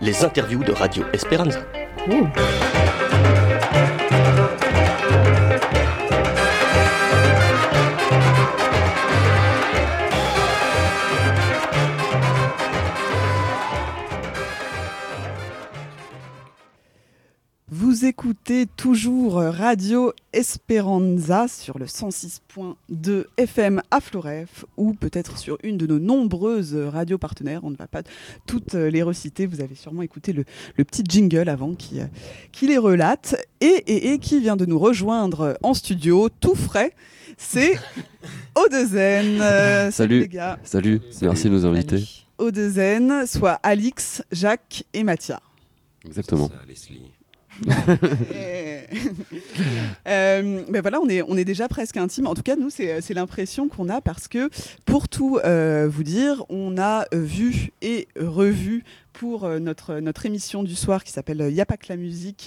les interviews de Radio Esperanza. Vous écoutez toujours Radio Esperanza sur le 106.2 FM à Floref ou peut-être sur une de nos nombreuses radios partenaires. On ne va pas toutes les reciter. Vous avez sûrement écouté le petit jingle avant qui les relate et qui vient de nous rejoindre en studio tout frais. C'est Odezen. Salut les gars. Salut, merci de nous inviter. Odezen, soit Alix, Jacques et Mathia. Exactement. Ça, Leslie. Ben voilà, on est déjà presque intime. En tout cas, nous, c'est l'impression qu'on a parce que, pour tout vous dire, on a vu et revu pour notre émission du soir qui s'appelle Y'a pas que la musique,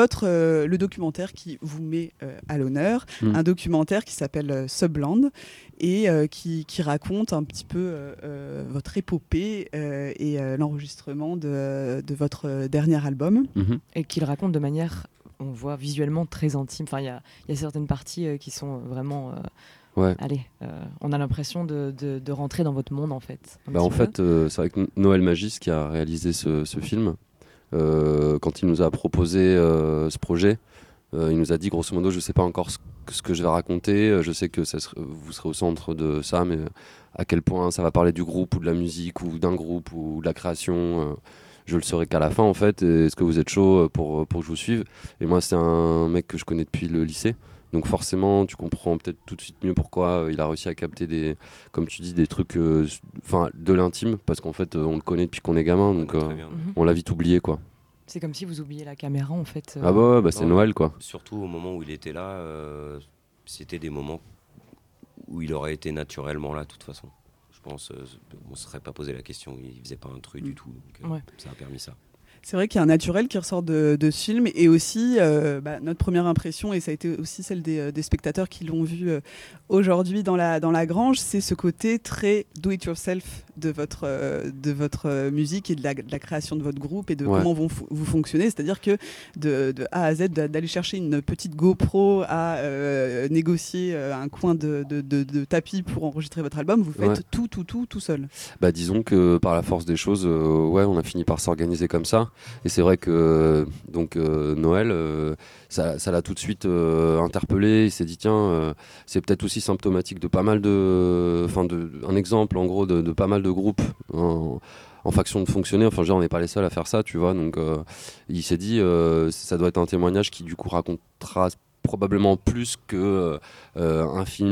le documentaire qui vous met à l'honneur, un documentaire qui s'appelle Subland et qui raconte un petit peu votre épopée et l'enregistrement de votre dernier album. Et qu'il raconte de manière, on voit visuellement très intime. Enfin, il y a certaines parties qui sont vraiment... Ouais. Allez, on a l'impression de rentrer dans votre monde en fait. En fait, c'est vrai que Noël Magis qui a réalisé ce film, quand il nous a proposé ce projet, il nous a dit grosso modo, je sais pas encore ce que je vais raconter, je sais que vous serez au centre de ça, mais à quel point ça va parler du groupe ou de la musique ou d'un groupe ou de la création, je le saurai qu'à la fin en fait. Et est-ce que vous êtes chaud pour que je vous suive? Et moi c'est un mec que je connais depuis le lycée. Donc forcément, tu comprends peut-être tout de suite mieux pourquoi il a réussi à capter comme tu dis, des trucs, de l'intime, parce qu'en fait, on le connaît depuis qu'on est gamin, donc on l'a vite oublié, quoi. C'est comme si vous oubliez la caméra, en fait. Ah bah c'est Noël, quoi. Surtout au moment où il était là, c'était des moments où il aurait été naturellement là, de toute façon. Je pense, on ne se serait pas posé la question, il faisait pas un truc du tout, donc ça a permis ça. C'est vrai qu'il y a un naturel qui ressort de ce film et aussi notre première impression, et ça a été aussi celle des spectateurs qui l'ont vu aujourd'hui dans la grange, c'est ce côté très do-it-yourself de votre musique et de la création de votre groupe et de comment vous fonctionnez. C'est-à-dire que de A à Z, d'aller chercher une petite GoPro à négocier un coin de tapis pour enregistrer votre album, vous faites tout seul. Bah disons que par la force des choses, on a fini par s'organiser comme ça. Et c'est vrai que Noël, ça l'a tout de suite interpellé. Il s'est dit tiens, c'est peut-être aussi symptomatique de pas mal un exemple en gros de pas mal de groupes en façon de fonctionner. Enfin, genre, on n'est pas les seuls à faire ça, tu vois. Donc, il s'est dit ça doit être un témoignage qui du coup racontera probablement plus que un film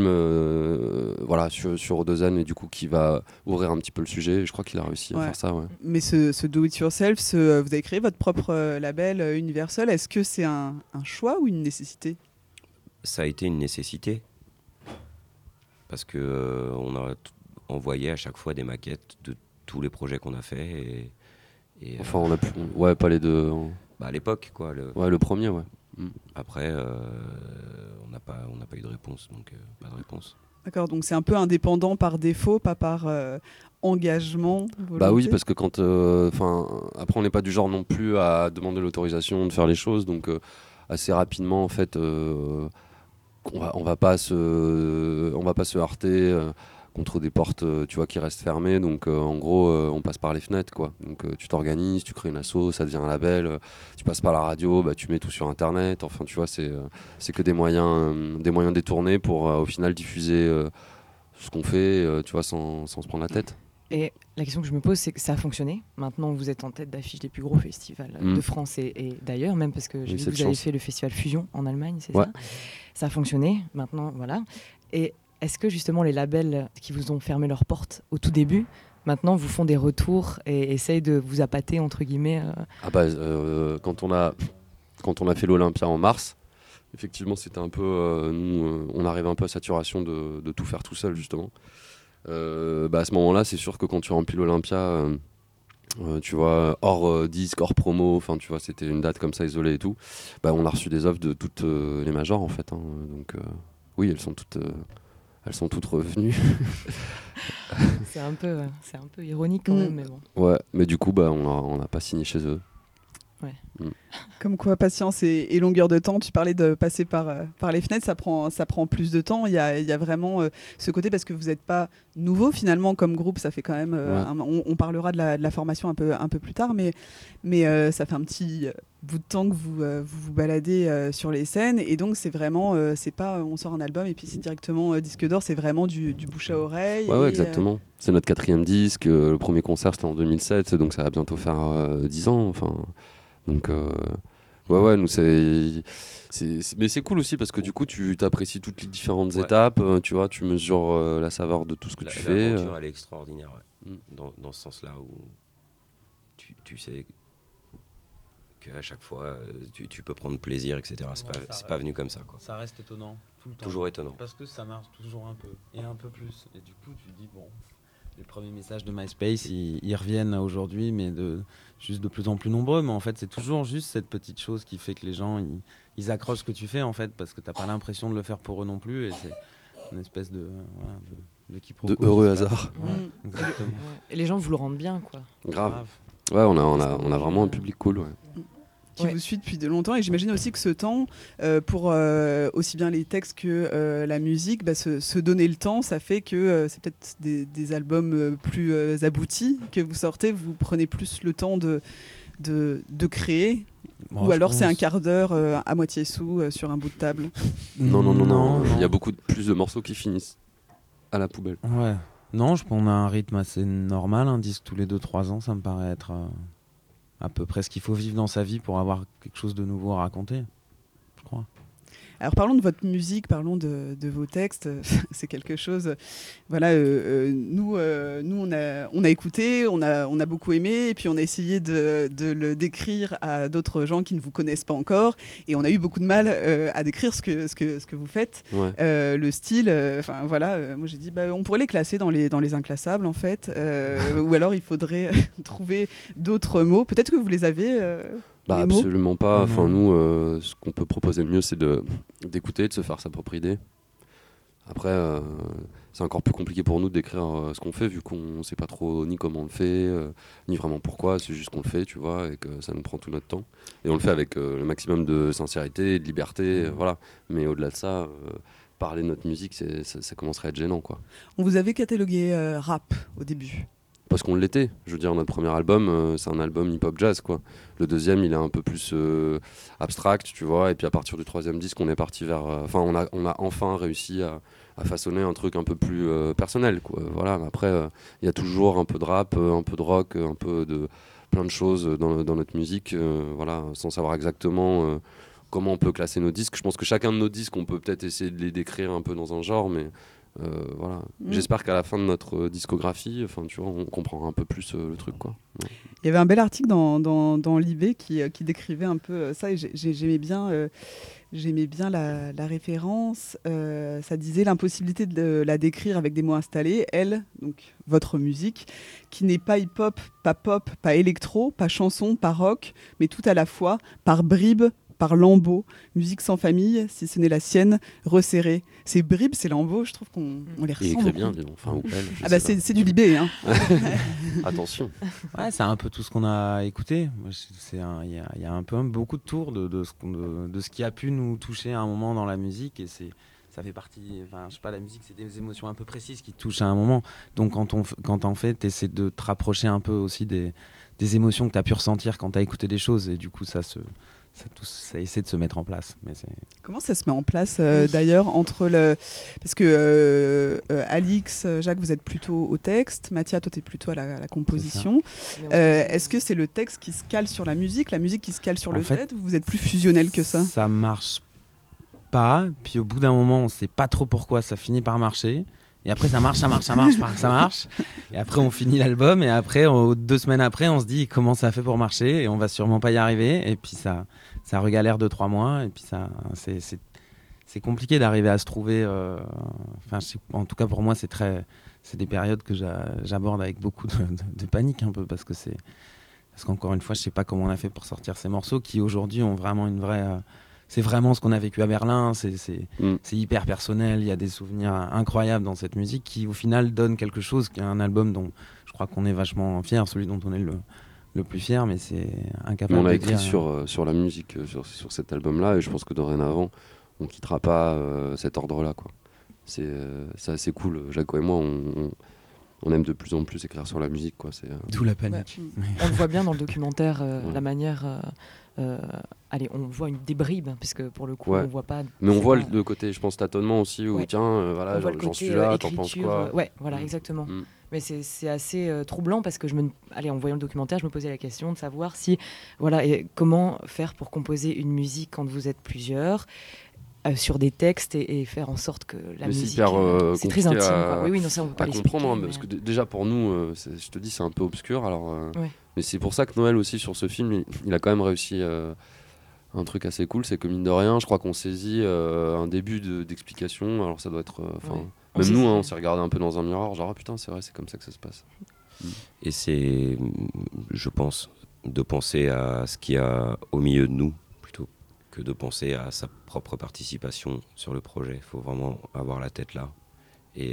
sur Odezen, et du coup qui va ouvrir un petit peu le sujet. Je crois qu'il a réussi à faire ça. Mais ce do it yourself, vous avez créé votre propre label Universal. Est-ce que c'est un choix ou une nécessité? Ça a été une nécessité parce que on a envoyé à chaque fois des maquettes de tous les projets qu'on a fait et enfin on a pu pas les deux à l'époque quoi le premier. Après, on n'a pas eu de réponse, donc pas de réponse. D'accord, donc c'est un peu indépendant par défaut, pas par engagement, volonté. Bah oui, parce que après on n'est pas du genre non plus à demander l'autorisation de faire les choses, donc assez rapidement en fait, on va pas se heurter contre des portes qui restent fermées, donc en gros on passe par les fenêtres quoi. Donc tu t'organises, tu crées une asso, ça devient un label, tu passes par la radio, tu mets tout sur internet, enfin tu vois, c'est que des moyens détournés pour au final diffuser ce qu'on fait, tu vois, sans se prendre la tête. Et la question que je me pose, c'est que ça a fonctionné. Maintenant, vous êtes en tête d'affiche des plus gros festivals de France et d'ailleurs, même parce que j'ai vu que vous avez fait le festival Fusion en Allemagne, c'est ça? Ça a fonctionné, maintenant, voilà. Et est-ce que justement les labels qui vous ont fermé leurs portes au tout début, maintenant vous font des retours et essayent de vous appâter entre guillemets quand on a fait l'Olympia en mars, effectivement c'était un peu nous on arrivait un peu à saturation de tout faire tout seul justement. À ce moment-là, c'est sûr que quand tu remplis l'Olympia, tu vois, hors disque, hors promo, enfin tu vois, c'était une date comme ça isolée et tout. On a reçu des offres de toutes les majors en fait, hein, donc oui, elles sont toutes elles sont toutes revenues. C'est un peu ironique quand même, mais bon. Ouais, mais du coup, on n'a pas signé chez eux. Ouais. Comme quoi, patience et longueur de temps. Tu parlais de passer par les fenêtres, ça prend plus de temps. Il y a vraiment ce côté, parce que vous n'êtes pas nouveau finalement comme groupe. Ça fait quand même. On parlera de la formation un peu plus tard, mais ça fait un petit bout de temps que vous baladez sur les scènes, et donc c'est vraiment, c'est pas on sort un album et puis c'est directement disque d'or. C'est vraiment du bouche à oreille. Ouais, exactement. C'est notre 4e disque. Le premier concert c'était en 2007, donc ça va bientôt faire 10 ans. Enfin. Donc, nous, mais c'est cool aussi parce que du coup, tu t'apprécies toutes les différentes étapes, tu vois, tu mesures la saveur de tout ce que tu fais. L'aventure, elle est extraordinaire, dans ce sens-là où tu sais qu'à chaque fois, tu peux prendre plaisir, etc. C'est pas venu comme ça, quoi. Ça reste étonnant, tout le temps. Toujours étonnant. Parce que ça marche toujours un peu, et un peu plus. Et du coup, tu te dis, bon, les premiers messages de MySpace, ils reviennent aujourd'hui, mais juste de plus en plus nombreux. Mais en fait, c'est toujours juste cette petite chose qui fait que les gens, ils accrochent ce que tu fais, en fait, parce que t'as pas l'impression de le faire pour eux non plus. Et c'est une espèce de quiproquo. De heureux hasard. Ouais, exactement. Et les gens vous le rendent bien, quoi. Grave. Ouais, on a vraiment un public cool, ouais. Qui vous suit depuis de longtemps, et j'imagine aussi que ce temps, pour aussi bien les textes que la musique, se donner le temps, ça fait que c'est peut-être des albums plus aboutis que vous sortez, vous prenez plus le temps de créer, ou alors c'est un quart d'heure à moitié sous sur un bout de table. Non. Il y a beaucoup plus de morceaux qui finissent à la poubelle. Ouais. Non, je pense qu'on a un rythme assez normal, un disque tous les 2-3 ans, ça me paraît être à peu près ce qu'il faut vivre dans sa vie pour avoir quelque chose de nouveau à raconter, je crois. Alors parlons de votre musique, parlons de vos textes. C'est quelque chose. Voilà, nous on a écouté, on a beaucoup aimé, et puis on a essayé de le décrire à d'autres gens qui ne vous connaissent pas encore, et on a eu beaucoup de mal à décrire ce que vous faites, le style. Enfin voilà, moi j'ai dit on pourrait les classer dans les inclassables en fait, ou alors il faudrait trouver d'autres mots. Peut-être que vous les avez. Absolument pas. Enfin, nous, ce qu'on peut proposer le mieux, c'est d'écouter, de se faire sa propre idée. Après, c'est encore plus compliqué pour nous de décrire ce qu'on fait, vu qu'on sait pas trop ni comment on le fait, ni vraiment pourquoi. C'est juste qu'on le fait, tu vois, et que ça nous prend tout notre temps. Et on le fait avec le maximum de sincérité et de liberté, voilà. Mais au-delà de ça, parler de notre musique, ça commencerait à être gênant, quoi. On vous avait catalogué rap au début. Parce qu'on l'était. Je veux dire, notre premier album, c'est un album hip-hop jazz, quoi. Le deuxième, il est un peu plus abstract, tu vois. Et puis à partir du 3e disque, on est parti vers. Enfin, on a enfin réussi à façonner un truc un peu plus personnel, quoi. Voilà. Après, il y a toujours un peu de rap, un peu de rock, un peu de plein de choses dans notre musique, voilà, sans savoir exactement comment on peut classer nos disques. Je pense que chacun de nos disques, on peut peut-être essayer de les décrire un peu dans un genre, mais. Voilà. J'espère qu'à la fin de notre discographie, tu vois, on comprendra un peu plus le truc, quoi. Ouais. Il y avait un bel article dans l'IB qui décrivait un peu ça, et j'aimais bien la référence. Ça disait l'impossibilité de la décrire avec des mots installés. Elle, donc votre musique, qui n'est pas hip-hop, pas pop, pas électro, pas chanson, pas rock, mais tout à la fois, par bribes, par lambeaux, musique sans famille, si ce n'est la sienne, resserrée. Ces bribes, ces lambeaux, je trouve qu'on les ressent. Il écrit bien, dis donc. Enfin, ou elle, c'est du Libé, hein. Attention. Ouais, c'est un peu tout ce qu'on a écouté. Il y a un peu beaucoup de tours de ce qui a pu nous toucher à un moment dans la musique, et ça fait partie. Enfin, je sais pas, la musique, c'est des émotions un peu précises qui te touchent à un moment. Donc, quand en fait, t'essaies de te rapprocher un peu aussi des émotions que t'as pu ressentir quand t'as écouté des choses, et du coup, ça essaie de se mettre en place. Mais comment ça se met en place d'ailleurs entre parce que Alix, Jacques, vous êtes plutôt au texte, Mathia, toi t'es plutôt à la composition. Est-ce que c'est le texte qui se cale sur la musique qui se cale sur le fait, ou vous êtes plus fusionnel que ça? Ça marche pas, puis au bout d'un moment on sait pas trop pourquoi ça finit par marcher. Et après ça marche. Et après on finit l'album, et après 2 semaines après on se dit comment ça fait pour marcher, et on va sûrement pas y arriver. Et puis ça regalère 2-3 mois, et puis c'est compliqué d'arriver à se trouver. En tout cas pour moi c'est des périodes que j'aborde avec beaucoup de panique un peu, parce qu'encore une fois je sais pas comment on a fait pour sortir ces morceaux qui aujourd'hui ont vraiment une vraie c'est vraiment ce qu'on a vécu à Berlin, c'est hyper personnel, il y a des souvenirs incroyables dans cette musique qui au final donne quelque chose, qui est un album dont je crois qu'on est vachement fier, celui dont on est le plus fier, mais c'est incapable de dire. On a écrit sur la musique, sur cet album-là, et je pense que dorénavant, on quittera pas cet ordre-là, quoi. C'est assez cool. Jaco et moi, on aime de plus en plus écrire sur la musique, quoi. D'où la panique. Ouais. On le voit bien dans le documentaire, la manière. Allez, on voit des bribes, parce que pour le coup, on voit pas. Mais on voit le côté, je pense, tâtonnement aussi, où tiens, voilà, j'en suis là, t'en penses quoi ? Ouais, voilà, exactement. Mais c'est assez troublant parce que en voyant le documentaire, je me posais la question de savoir si, voilà, et comment faire pour composer une musique quand vous êtes plusieurs. Sur des textes et faire en sorte que la musique c'est très intime ça on peut pas comprendre mais... parce que déjà pour nous je te dis c'est un peu obscur alors mais c'est pour ça que Noël aussi sur ce film il a quand même réussi un truc assez cool, c'est que mine de rien je crois qu'on saisit un début d'explication, alors ça doit être même nous on s'est regardé un peu dans un miroir genre putain c'est vrai, c'est comme ça que ça se passe. Et c'est, je pense, de penser à ce qu'il y a au milieu de nous que de penser à sa propre participation sur le projet. Il faut vraiment avoir la tête là et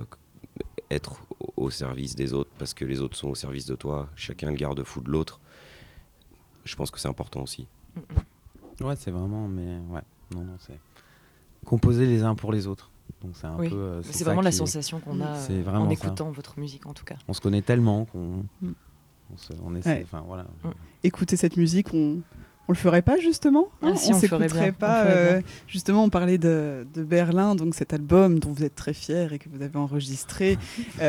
être au service des autres parce que les autres sont au service de toi. Chacun le garde-fou de l'autre. Je pense que c'est important aussi. Ouais, c'est vraiment, mais non, c'est composer les uns pour les autres. Donc c'est un peu. C'est vraiment la sensation qu'on a en écoutant votre musique en tout cas. On se connaît tellement qu'on on essaie. Enfin voilà. Écouter cette musique, on le ferait pas justement si on s'écouterait pas justement on parlait de Berlin, donc cet album dont vous êtes très fiers et que vous avez enregistré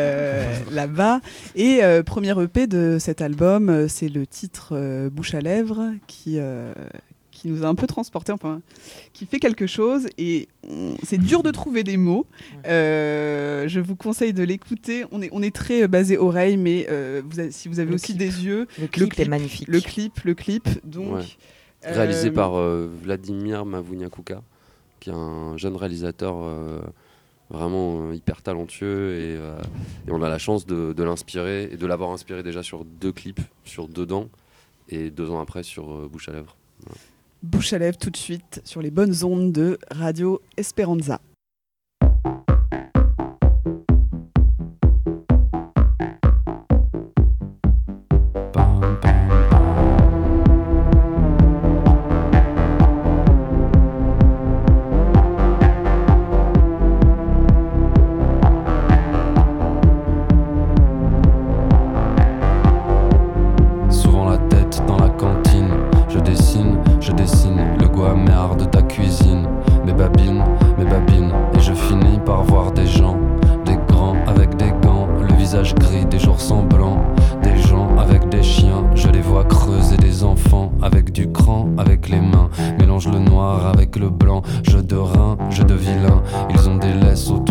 là-bas, et premier EP de cet album, c'est le titre Bouche à lèvres qui nous a un peu transportés, enfin qui fait quelque chose, et c'est dur de trouver des mots. Je vous conseille de l'écouter. On est très basé oreille, mais si vous avez aussi des yeux, le clip est magnifique. Le clip, donc réalisé par Vladimir Mavunyakuka, qui est un jeune réalisateur vraiment hyper talentueux, et on a la chance de l'inspirer et de l'avoir inspiré déjà sur 2 clips, sur 2 dents, et 2 ans après sur Bouche à lèvres. Voilà. Bouche à lèvres tout de suite sur les bonnes ondes de Radio Esperanza. Le goût amer de ta cuisine, mes babines, et je finis par voir des gens, des grands avec des gants, le visage gris des jours semblants, des gens avec des chiens, je les vois creuser, des enfants avec du cran, avec les mains, mélange le noir avec le blanc, jeu de rein, jeu de vilain, ils ont des laisses autour